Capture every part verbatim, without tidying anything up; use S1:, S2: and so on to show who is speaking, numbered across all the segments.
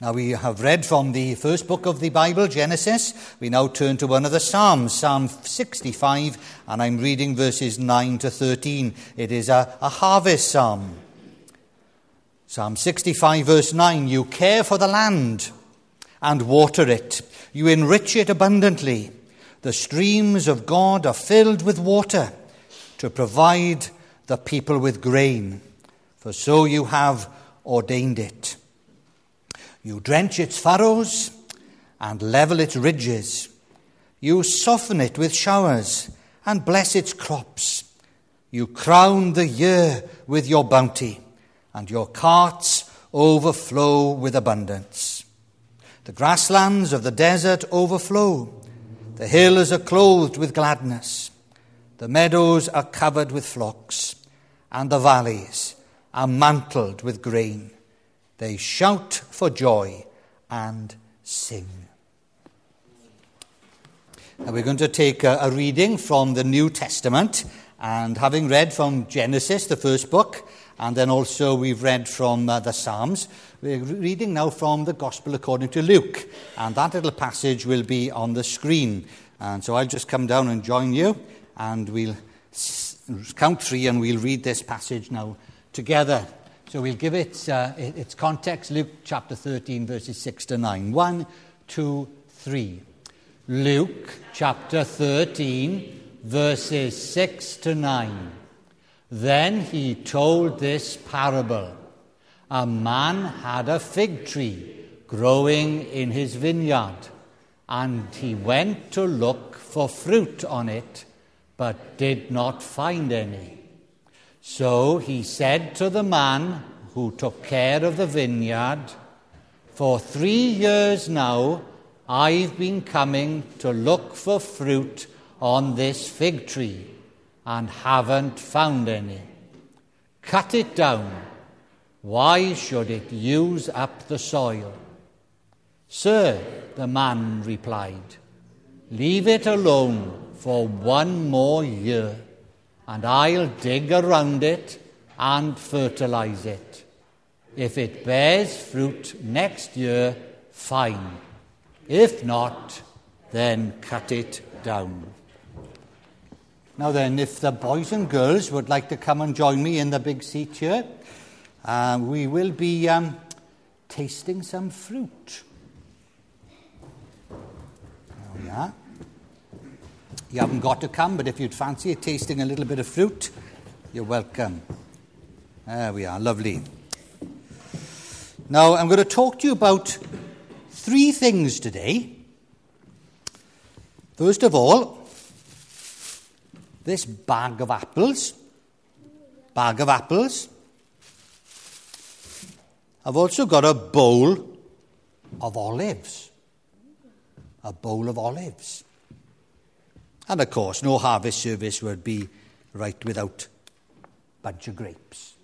S1: Now we have read from the first book of the Bible, Genesis. We now turn to one of the Psalms, Psalm sixty-five, and I'm reading verses nine to thirteen. It is a, a harvest psalm. Psalm sixty-five, verse nine, you care for the land and water it. You enrich it abundantly. The streams of God are filled with water to provide the people with grain. For so you have ordained it. You drench its furrows and level its ridges. You soften it with showers and bless its crops. You crown the year with your bounty, and your carts overflow with abundance. The grasslands of the desert overflow. The hills are clothed with gladness. The meadows are covered with flocks, and the valleys are mantled with grain. They shout for joy and sing. Now we're going to take a, a reading from the New Testament, and having read from Genesis, the first book, and then also we've read from uh, the Psalms, we're reading now from the Gospel according to Luke, and that little passage will be on the screen. And so I'll just come down and join you, and we'll s- count three, and we'll read this passage now together. So we'll give it uh, its context, Luke chapter thirteen, verses six to nine. One, two, three. Luke chapter thirteen, verses six to nine. Then he told this parable. A man had a fig tree growing in his vineyard, and he went to look for fruit on it, but did not find any. So he said to the man who took care of the vineyard, for three years now I've been coming to look for fruit on this fig tree and haven't found any. Cut it down. Why should it use up the soil? Sir, the man replied, leave it alone for one more year, and I'll dig around it and fertilize it. If it bears fruit next year, fine. If not, then cut it down. Now then, if the boys and girls would like to come and join me in the big seat here, uh, we will be um, tasting some fruit. There we are. You haven't got to come, but if you'd fancy tasting a little bit of fruit, you're welcome. There we are, lovely. Now, I'm going to talk to you about three things today. First of all, this bag of apples. Bag of apples. I've also got a bowl of olives. A bowl of olives. And of course, no harvest service would be right without a bunch of grapes.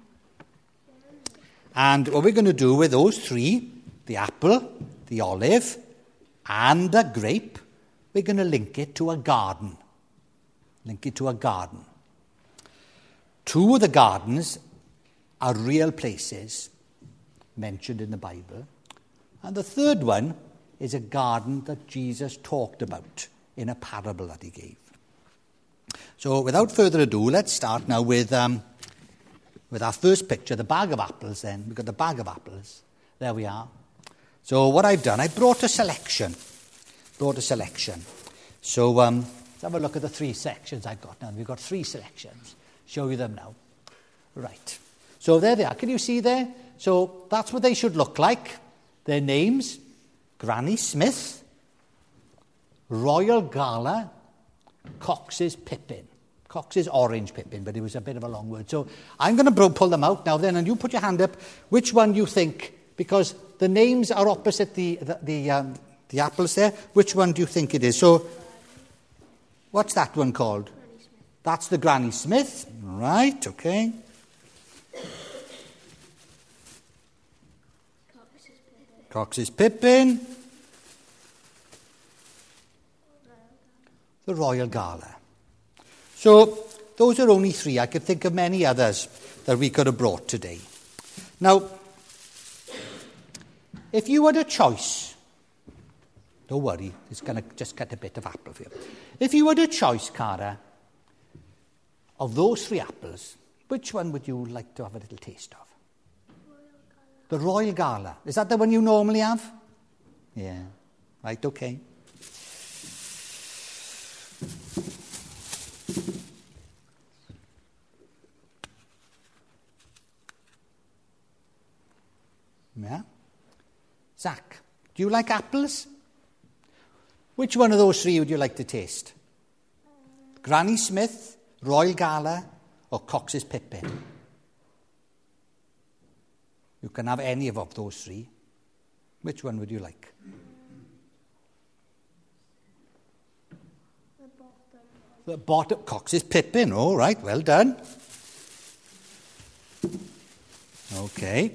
S1: And what we're going to do with those three, the apple, the olive, and the grape, we're going to link it to a garden. Link it to a garden. Two of the gardens are real places mentioned in the Bible. And the third one is a garden that Jesus talked about in a parable that he gave. So without further ado, let's start now with um, with our first picture, the bag of apples then. We've got the bag of apples. There we are. So what I've done, I brought a selection. Brought a selection. So um, let's have a look at the three sections I've got now. We've got three selections. Show you them now. Right. So there they are. Can you see there? So that's what they should look like. Their names, Granny Smith, Royal Gala, Cox's Pippin. Cox's Orange Pippin, but it was a bit of a long word. So I'm going to pull them out now then, and you put your hand up. Which one you think, because the names are opposite the the the, um, the apples there. Which one do you think it is? So what's that one called? That's the Granny Smith. Right, okay. Cox's Pippin. The Royal Gala. So those are only three. I could think of many others that we could have brought today. Now, if you had a choice, don't worry, it's going to just cut a bit of apple for you. If you had a choice, Cara, of those three apples, which one would you like to have a little taste of? The Royal Gala. Is that the one you normally have? Yeah. Right, okay. Yeah. Zach, do you like apples? Which one of those three would you like to taste? Granny Smith, Royal Gala, or Cox's Pippin? You can have any of those three. Which one would you like?
S2: The bottom.
S1: The bottom. Cox's Pippin. All right, well done. Okay.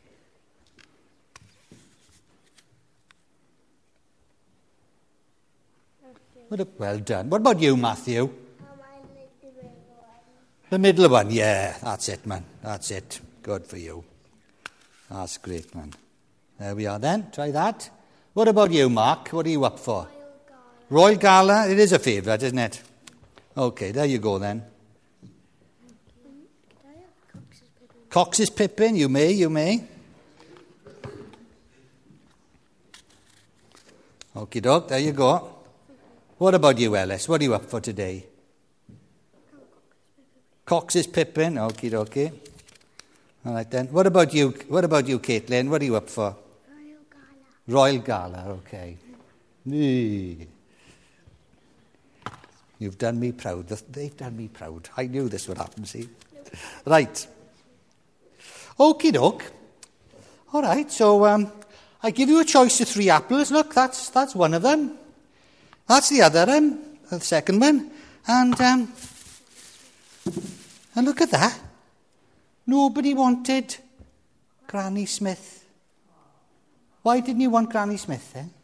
S1: Well done. What about you, Matthew?
S2: Um, I like the middle one.
S1: The middle one, yeah. That's it, man. That's it. Good for you. That's great, man. There we are then. Try that. What about you, Mark? What are you up for?
S2: Royal Gala.
S1: Royal Gala? It is a favourite, isn't it? Okay, there you go then.
S2: Can I have Cox's Pippin?
S1: Cox's Pippin, you may, you may. Okie doke, there you go. What about you, Ellis? What are you up for today? Cox's Pippin, okie dokie. All right then. What about you? What about you, Caitlin? What are you up for?
S2: Royal Gala.
S1: Royal Gala, okay. Eee. You've done me proud. They've done me proud. I knew this would happen, see? Right. Okie doke. All right, so um, I give you a choice of three apples. Look, that's that's one of them. That's the other one, the second one. And, um, and look at that. Nobody wanted Granny Smith. Why didn't you want Granny Smith then?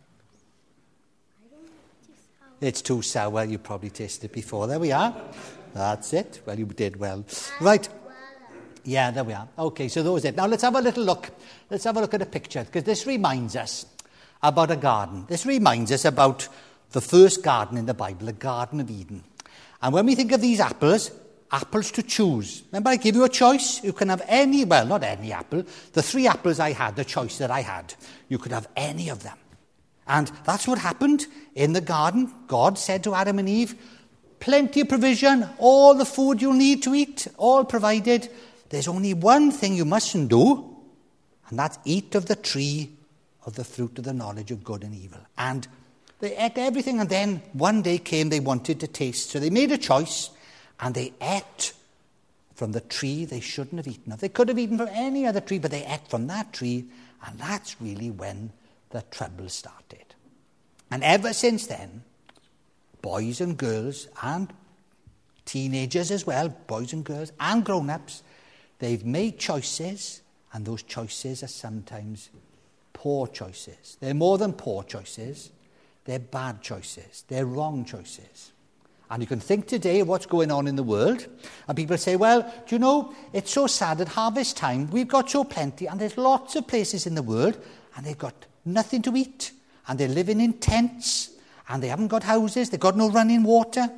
S1: It's too sour. You probably tasted it before. There we are. That's it. Well, you did well. Right. Yeah, there we are. Okay, so that was it. Now let's have a little look. Let's have a look at a picture, because this reminds us about a garden. This reminds us about the first garden in the Bible, the Garden of Eden. And when we think of these apples, apples to choose. Remember, I give you a choice. You can have any, well, not any apple. The three apples I had, the choice that I had, you could have any of them. And that's what happened in the garden. God said to Adam and Eve, plenty of provision, all the food you need to eat, all provided. There's only one thing you mustn't do, and that's eat of the tree of the fruit of the knowledge of good and evil. And they ate everything, and then one day came they wanted to taste. So they made a choice, and they ate from the tree they shouldn't have eaten of. They could have eaten from any other tree, but they ate from that tree, and that's really when the trouble started. And ever since then, boys and girls, and teenagers as well, boys and girls, and grown-ups, they've made choices, and those choices are sometimes poor choices. They're more than poor choices. They're bad choices. They're wrong choices. And you can think today of what's going on in the world, and people say, well, do you know, it's so sad at harvest time, we've got so plenty, and there's lots of places in the world, and they've got nothing to eat, and they're living in tents, and they haven't got houses, they've got no running water.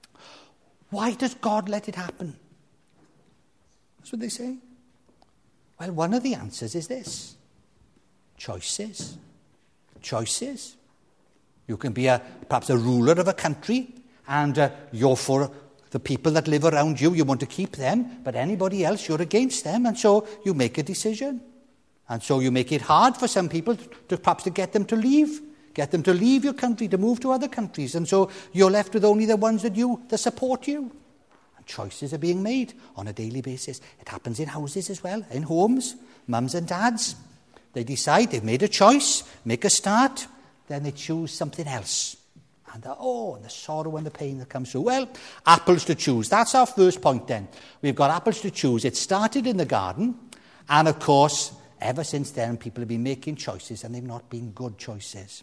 S1: Why does God let it happen? That's what they say. Well, one of the answers is this. Choices. Choices. You can be a perhaps a ruler of a country, and uh, you're for the people that live around you. You want to keep them, but anybody else, you're against them, and so you make a decision. And so you make it hard for some people to, to perhaps to get them to leave, get them to leave your country, to move to other countries, and so you're left with only the ones that you that support you. And choices are being made on a daily basis. It happens in houses as well, in homes, mums and dads. They decide, they've made a choice, make a start, then they choose something else. And the, oh, and the sorrow and the pain that comes through. Well, apples to choose. That's our first point then. We've got apples to choose. It started in the garden, and of course, ever since then, people have been making choices, and they've not been good choices.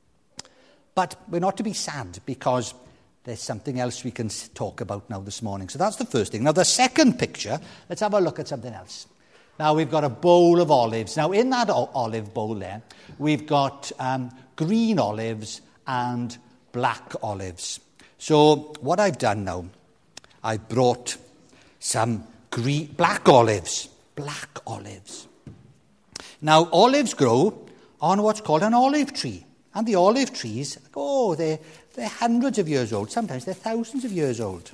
S1: But we're not to be sad, because there's something else we can talk about now this morning. So that's the first thing. Now, the second picture, let's have a look at something else. Now we've got a bowl of olives. Now in that o- olive bowl there, we've got um, green olives and black olives. So what I've done now, I've brought some green, black olives. Black olives. Now olives grow on what's called an olive tree. And the olive trees, oh, they're, they're hundreds of years old. Sometimes they're thousands of years old.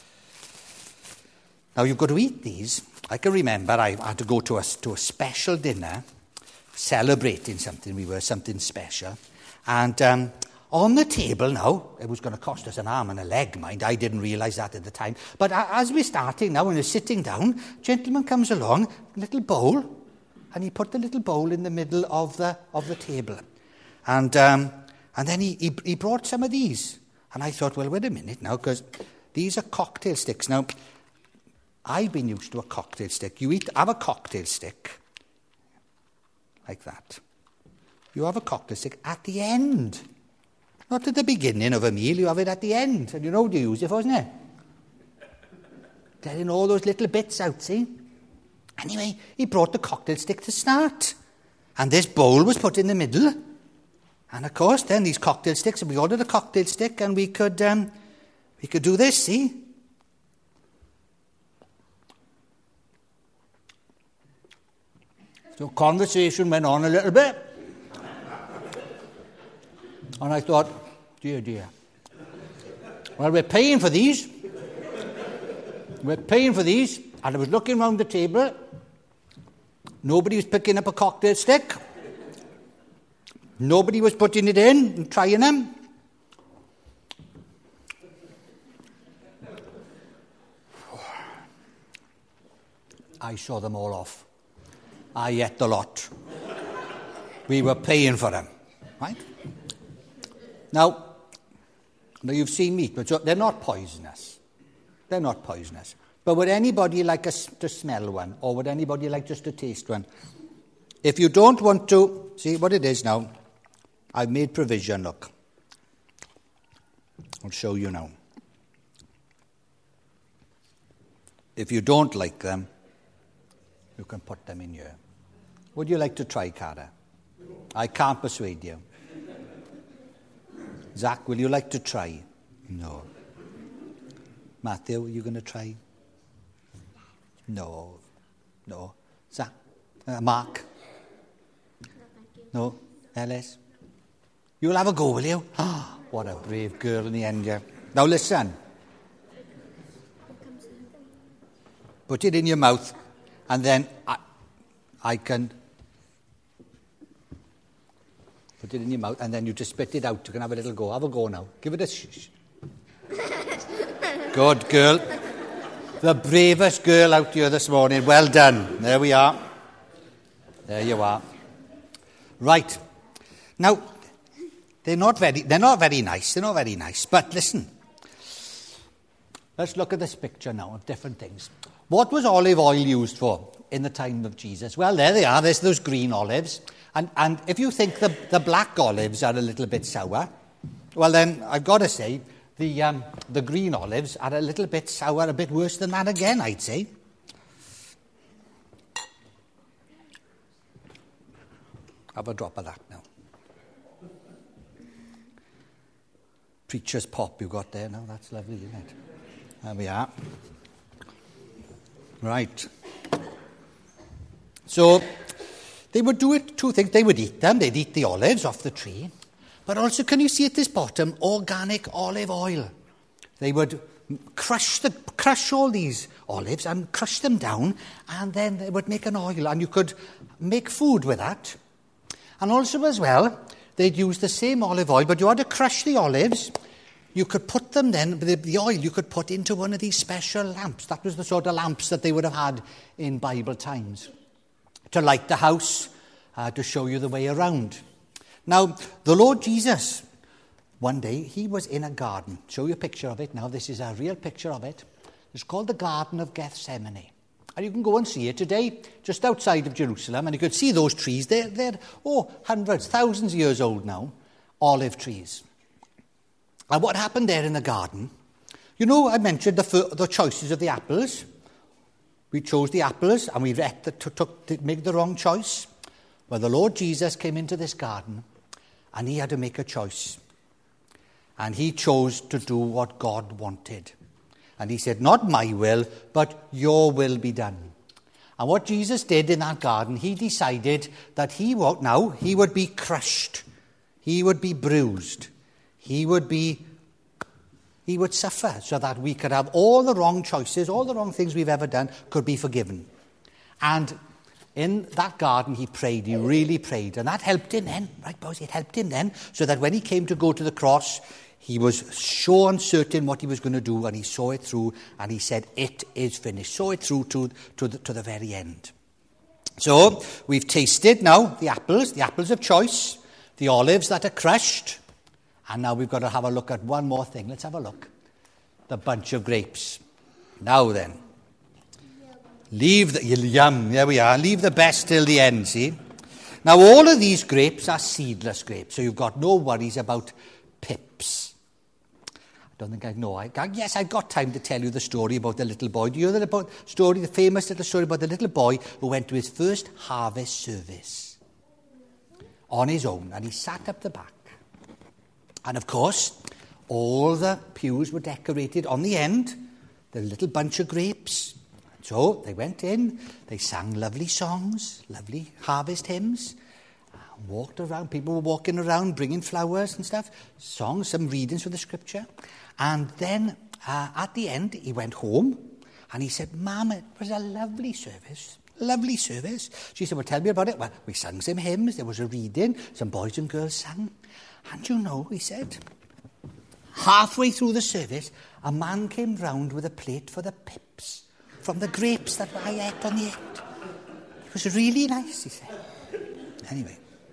S1: Now, you've got to eat these. I can remember I had to go to a, to a special dinner celebrating something. We were something special. And um, on the table now, it was going to cost us an arm and a leg, mind. I didn't realise that at the time. But as we're starting now, when we're sitting down, a gentleman comes along, a little bowl, and he put the little bowl in the middle of the of the table. And um, and then he, he, he brought some of these. And I thought, well, wait a minute now, because these are cocktail sticks. Now, I've been used to a cocktail stick. You eat, have a cocktail stick, like that. You have a cocktail stick at the end. Not at the beginning of a meal, you have it at the end. And you know what you use it for, wasn't it? Getting all those little bits out, see? Anyway, he brought the cocktail stick to start. And this bowl was put in the middle. And of course, then these cocktail sticks, we ordered a cocktail stick and we could um, we could do this, see? So conversation went on a little bit. And I thought, dear, dear. Well, we're paying for these. We're paying for these. And I was looking around the table. Nobody was picking up a cocktail stick. Nobody was putting it in and trying them. I saw them all off. I ate the lot. We were paying for them, right? Now, now you've seen meat, but they're not poisonous. They're not poisonous. But would anybody like us to smell one? Or would anybody like just to taste one? If you don't want to, see what it is now. I've made provision, look. I'll show you now. If you don't like them, you can put them in here. Would you like to try, Cara? I can't persuade you. Zach, will you like to try? No. Matthew, are you going to try? No. No. Zach? Uh, Mark? No? Ellis? You'll have a go, will you? Oh, what a brave girl in the end, yeah. Now listen. Put it in your mouth, and then I, I can put it in your mouth, and then you just spit it out. You can have a little go. Have a go now. Give it a shh. Good girl. The bravest girl out here this morning. Well done. There we are. There you are. Right. Now, they're not very, they're not very nice. They're not very nice. But listen. Let's look at this picture now of different things. What was olive oil used for in the time of Jesus? Well, there they are. There's those green olives. And, and if you think the, the black olives are a little bit sour, well, then I've got to say the, um, the green olives are a little bit sour, a bit worse than that again, I'd say. Have a drop of that now. Preacher's pop you got there now. That's lovely, isn't it? There we are. Right. So they would do it, two things. They would eat them. They'd eat the olives off the tree. But also, can you see at this bottom, organic olive oil? They would crush the crush all these olives and crush them down, and then they would make an oil, and you could make food with that. And also as well, they'd use the same olive oil, but you had to crush the olives. You could put them then, the, the oil you could put into one of these special lamps. That was the sort of lamps that they would have had in Bible times. To light the house, uh, to show you the way around. Now, the Lord Jesus, one day, he was in a garden. Show you a picture of it now. This is a real picture of it. It's called the Garden of Gethsemane. And you can go and see it today, just outside of Jerusalem. And you could see those trees. They're, they're oh, hundreds, thousands of years old now. Olive trees. And what happened there in the garden, you know, I mentioned the, the choices of the apples. We chose the apples and we ate the, took, to make the wrong choice. Well, the Lord Jesus came into this garden and he had to make a choice. And he chose to do what God wanted. And he said, not my will, but your will be done. And what Jesus did in that garden, he decided that he would, now he would be crushed. He would be bruised. He would be, he would suffer so that we could have all the wrong choices, all the wrong things we've ever done could be forgiven. And in that garden, he prayed. He really prayed. And that helped him then, right, boys? It helped him then so that when he came to go to the cross, he was so uncertain what he was going to do, and he saw it through, and he said, it is finished. Saw it through to, to, the, to the very end. So, we've tasted now the apples, the apples of choice, the olives that are crushed, and now we've got to have a look at one more thing. Let's have a look. The bunch of grapes. Now then. Leave the, yum, there we are. Leave the best till the end, see? Now, all of these grapes are seedless grapes, so you've got no worries about pips. I don't think I know. I, yes, I've got time to tell you the story about the little boy. Do you know the story, the famous little story about the little boy who went to his first harvest service on his own, and he sat up the back. And of course, all the pews were decorated on the end, the little bunch of grapes. So they went in, they sang lovely songs, lovely harvest hymns, walked around. People were walking around, bringing flowers and stuff, songs, some readings from the scripture. And then uh, at the end, he went home and he said, Mum, it was a lovely service, lovely service. She said, well, tell me about it. Well, we sang some hymns, there was a reading, some boys and girls sang. And you know, he said, halfway through the service, a man came round with a plate for the pips from the grapes that I ate on the end. It was really nice, he said. Anyway.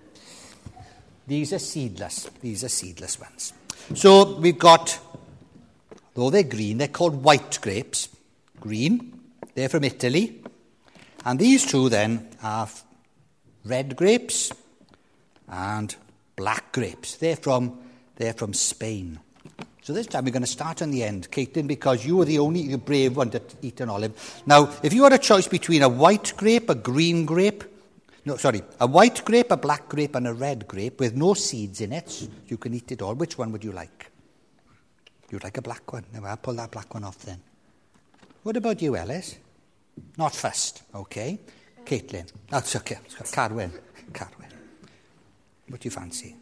S1: These are seedless. These are seedless ones. So we've got, though they're green, they're called white grapes. Green. They're from Italy. And these two then are red grapes and black grapes. They're from, they're from Spain. So this time we're going to start on the end, Caitlin, because you were the only brave one to eat an olive. Now, if you had a choice between a white grape, a green grape, No, sorry, a white grape, a black grape, and a red grape with no seeds in it. So you can eat it all. Which one would you like? You'd like a black one. Now, I'll pull that black one off then. What about you, Ellis? Not first, okay. Caitlin. That's okay. Carwyn. Carwyn. What do you fancy?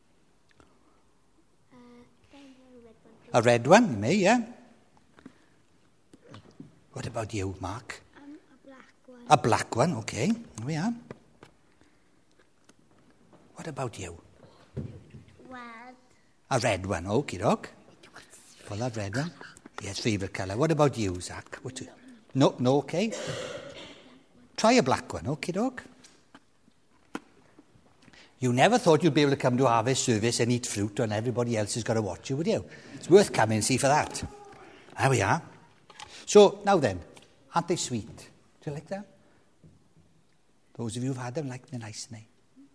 S1: Uh, a red one, you may, yeah. What about you, Mark?
S2: Um, a black one.
S1: A black one, okay. There we are. What about you?
S2: Red.
S1: A red one, okie doke. Pull that red one. Yes, favourite colour. What about you, Zach? What you... No, no, okay. Try a black one, okie doke. You never thought you'd be able to come to harvest service and eat fruit and everybody else has got to watch you, would you? It's worth coming and see for that. There we are. So, now then, aren't they sweet? Do you like them? Those of you who've had them like they're nice, aren't they?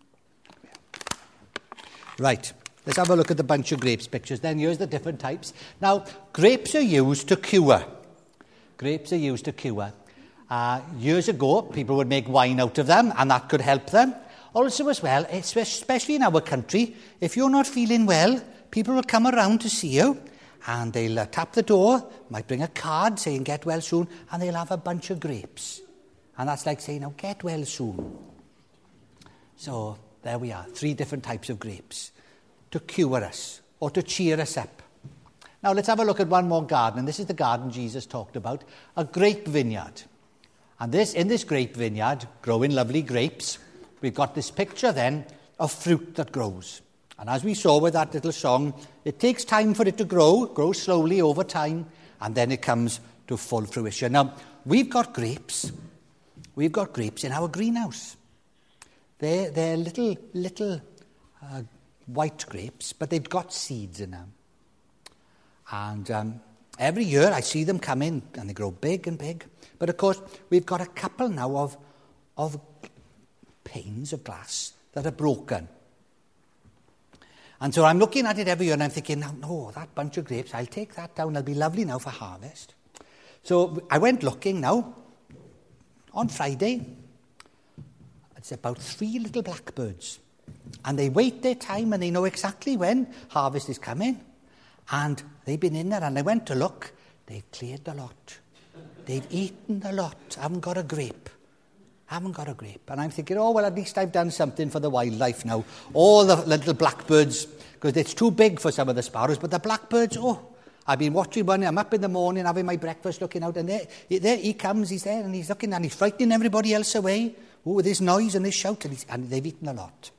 S1: Right, let's have a look at the bunch of grapes pictures. Then here's the different types. Now, grapes are used to cure. Grapes are used to cure. Uh, years ago, people would make wine out of them, and that could help them. Also, as well, especially in our country, if you're not feeling well, people will come around to see you, and they'll uh, tap the door, might bring a card saying, get well soon, and they'll have a bunch of grapes. And that's like saying, oh, get well soon. So... there we are, three different types of grapes to cure us or to cheer us up. Now let's have a look at one more garden, and this is the garden Jesus talked about, a grape vineyard. And this, in this grape vineyard, growing lovely grapes, we've got this picture then of fruit that grows. And as we saw with that little song, it takes time for it to grow, grow slowly over time, and then it comes to full fruition. Now, we've got grapes, we've got grapes in our greenhouse. They're, they're little, little uh, white grapes, but they've got seeds in them. And um, every year I see them come in, and they grow big and big. But of course, we've got a couple now of, of panes of glass that are broken. And so I'm looking at it every year, and I'm thinking, no, no, that bunch of grapes, I'll take that down. It'll be lovely now for harvest. So I went looking now. on Friday, it's about three little blackbirds. And they wait their time and they know exactly when harvest is coming. And they've been in there and they went to look. They've cleared the lot. They've eaten the lot. Haven't got a grape. Haven't got a grape. And I'm thinking, oh, well, at least I've done something for the wildlife now. All the little blackbirds, because it's too big for some of the sparrows, but the blackbirds, oh, I've been watching one. I'm up in the morning having my breakfast, looking out, and there, there he comes, he's there, and he's looking, and he's frightening everybody else away oh, with his noise and his shout, and, he's, and they've eaten a lot.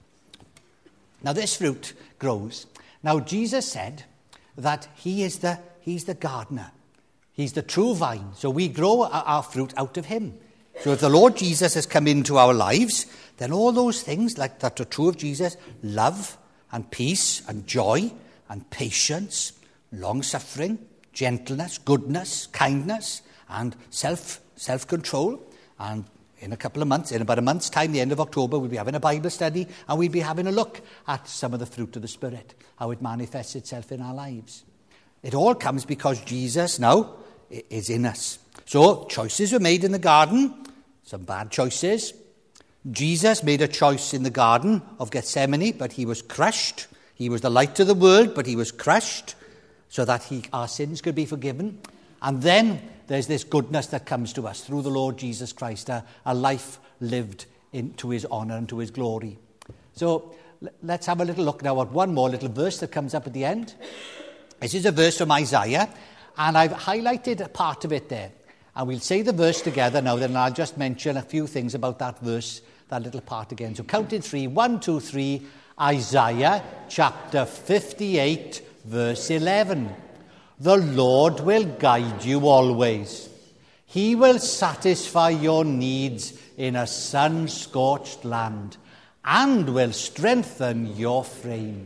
S1: Now, this fruit grows. Now, Jesus said that he is the, he's the gardener. He's the true vine. So we grow our, our fruit out of him. So if the Lord Jesus has come into our lives, then all those things like that are true of Jesus, love and peace and joy and patience, long-suffering, gentleness, goodness, kindness, and self, self-control. And in a couple of months, in about a month's time, the end of October, we'll be having a Bible study and we'll be having a look at some of the fruit of the Spirit, how it manifests itself in our lives. It all comes because Jesus now is in us. So choices were made in the garden, some bad choices. Jesus made a choice in the Garden of Gethsemane, but he was crushed. He was the light of the world, but he was crushed so that he, our sins could be forgiven. And then there's this goodness that comes to us through the Lord Jesus Christ, a, a life lived into his honour and to his glory. So let's have a little look now at one more little verse that comes up at the end. This is a verse from Isaiah, and I've highlighted a part of it there. And we'll say the verse together now, then I'll just mention a few things about that verse, that little part again. So count in three. One, two, three. Isaiah chapter fifty-eight, verse eleven. The Lord will guide you always. He will satisfy your needs in a sun-scorched land and will strengthen your frame.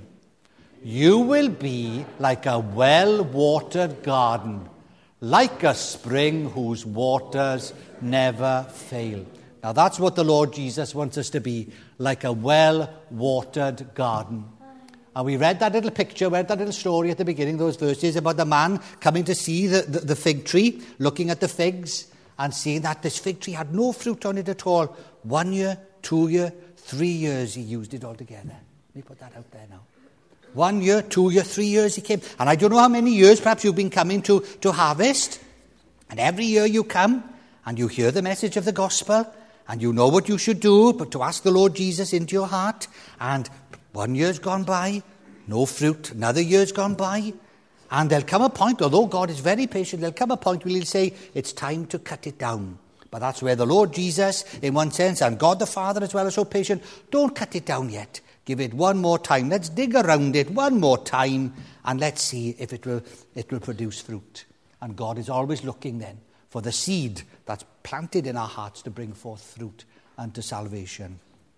S1: You will be like a well-watered garden, like a spring whose waters never fail. Now that's what the Lord Jesus wants us to be, like a well-watered garden. And we read that little picture, read that little story at the beginning, those verses about the man coming to see the, the, the fig tree, looking at the figs and seeing that this fig tree had no fruit on it at all. One year, two year, three years he used it all together. Let me put that out there now. One year, two year, three years he came. And I don't know how many years perhaps you've been coming to, to harvest. And every year you come and you hear the message of the gospel and you know what you should do, but to ask the Lord Jesus into your heart. And one year's gone by, no fruit. Another year's gone by. And there'll come a point, although God is very patient, there'll come a point where he'll say, it's time to cut it down. But that's where the Lord Jesus, in one sense, and God the Father as well, are so patient. Don't cut it down yet. Give it one more time. Let's dig around it one more time and let's see if it will, it will produce fruit. And God is always looking then for the seed that's planted in our hearts to bring forth fruit unto salvation.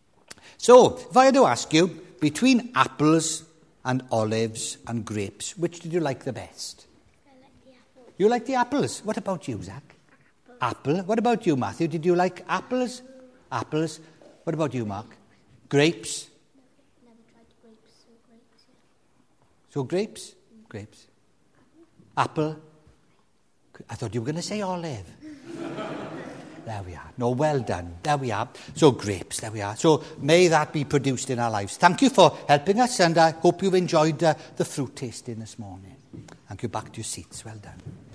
S1: So, if I had to ask you, between apples and olives and grapes, which did you like the best?
S2: I like the apple.
S1: You like the apples. What about you, Zach? Apple. Apple. What about you, Matthew? Did you like apples? Apples. What about you, Mark? Grapes.
S2: Never tried grapes, so grapes, yeah.
S1: So grapes? Grapes. Apple. I thought you were going to say olive. There we are. No, well done. There we are. So grapes, there we are. So may that be produced in our lives. Thank you for helping us, and I hope you've enjoyed uh, the fruit tasting this morning. Thank you. Back to your seats. Well done.